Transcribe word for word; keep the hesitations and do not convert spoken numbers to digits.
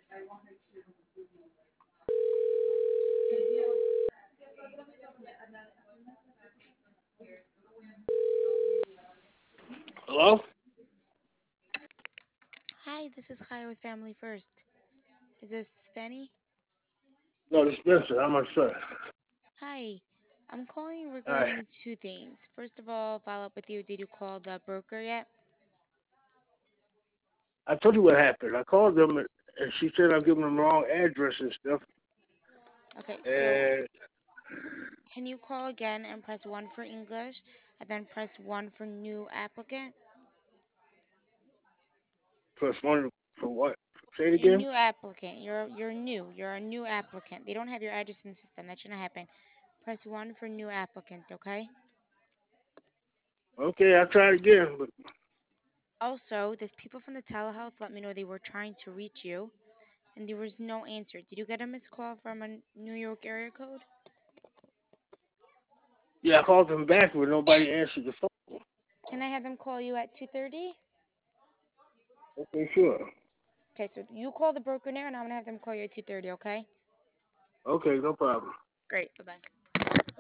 Hello? Hi, this is Kaya with Family First. Is this Fanny? No, this is Spencer. I'm my son. Hi, I'm calling Alright. regarding two things. First of all, follow up with you. Did you call the broker yet? I told you what happened. I called them and, and she said I'm giving them the wrong address and stuff. Okay, so And can you call again and press one for English and then press one for new applicant? plus one for what? Say it Your again? new applicant. You're you're new. You're a new applicant. They don't have your address in the system. That shouldn't happen. Press one for new applicant, okay? Okay, I tried again, but Also, the people from the telehealth let me know they were trying to reach you and there was no answer. Did you get a missed call from a New York area code? yeah, I called them back, but nobody answered the phone. Can I have them call you at two thirty? Okay, sure. Okay, so you call the broker now and I'm going to have them call you at two thirty, okay? Okay, no problem. Great. Bye-bye.